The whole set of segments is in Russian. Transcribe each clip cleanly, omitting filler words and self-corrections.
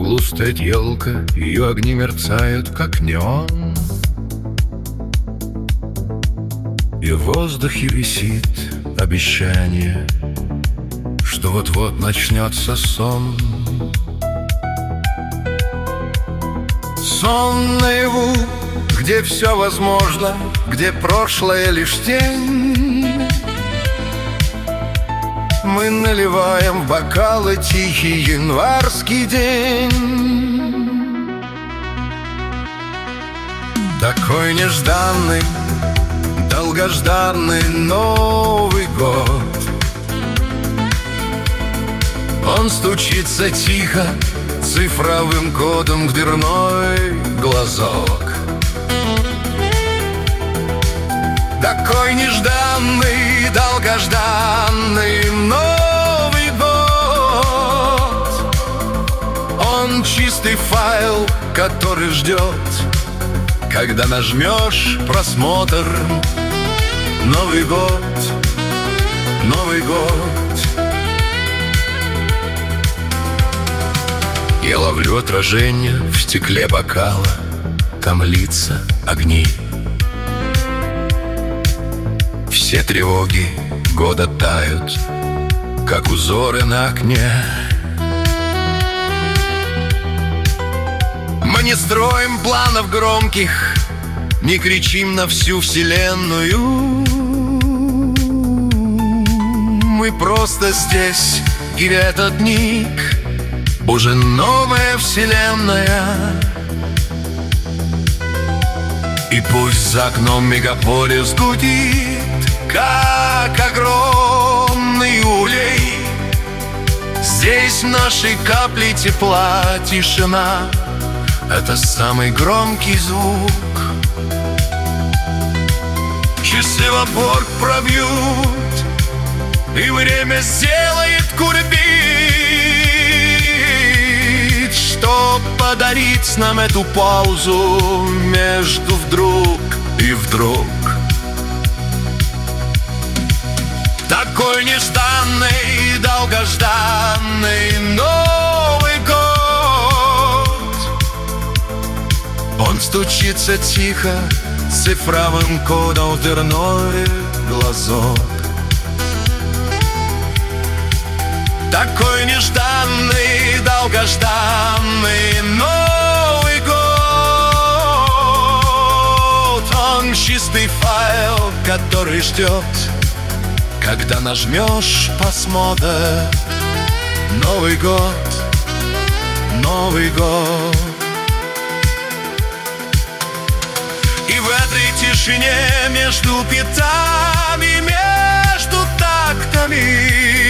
углу стоит елка, ее огни мерцают, как неон. И в воздухе висит обещание, что вот-вот начнется сон. Сон наяву, где все возможно, где прошлое лишь тень. Мы наливаем в бокалы тихий январский день. Такой нежданный, долгожданный Новый год. Он стучится тихо цифровым кодом в дверной глазок. Такой нежданный, долгожданный Новый год. Он чистый файл, который ждет, когда нажмешь просмотр. Новый год, Новый год. Я ловлю отражение в стекле бокала, там лица, огни. Все тревоги года тают, как узоры на окне. Мы не строим планов громких, не кричим на всю вселенную. Мы просто здесь, и этот миг уже новая вселенная. И пусть за окном мегаполис гудит, как огромный улей, здесь в нашей капле тепла тишина — это самый громкий звук. Часы в опор пробьют, и время сделает кульбит, чтоб подарить нам эту паузу между вдруг и вдруг. Такой нежданный, долгожданный Новый год. Он стучится тихо цифровым кодом в дверной глазок. Такой нежданный, долгожданный Новый год. Он чистый файл, который ждет, когда нажмешь просмотр. Новый год, Новый год. И в этой тишине между битами, между тактами,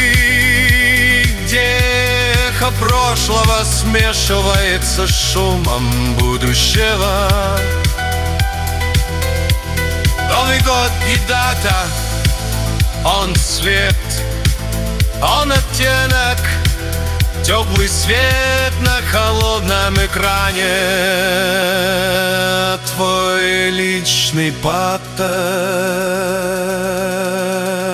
где эхо прошлого смешивается с шумом будущего. Новый год и дата, он цвет, он оттенок, теплый свет на холодном экране. Твой личный паттерн.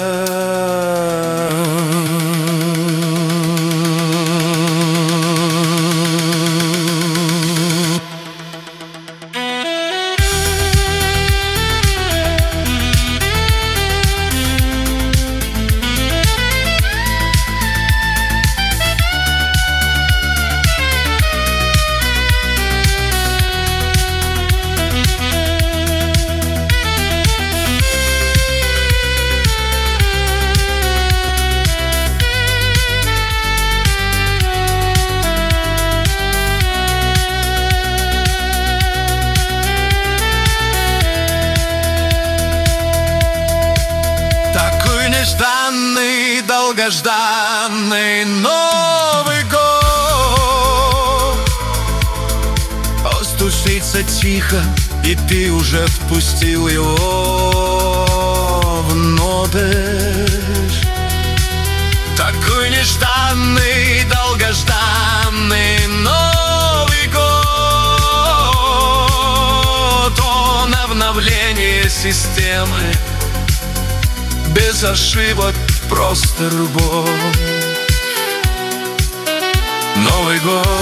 Нежданный, долгожданный Новый год. Он стучится тихо, и ты уже впустил его в нотер. Такой нежданный, долгожданный Новый год. Он обновление системы, без ошибок, просто любовь. Новый год.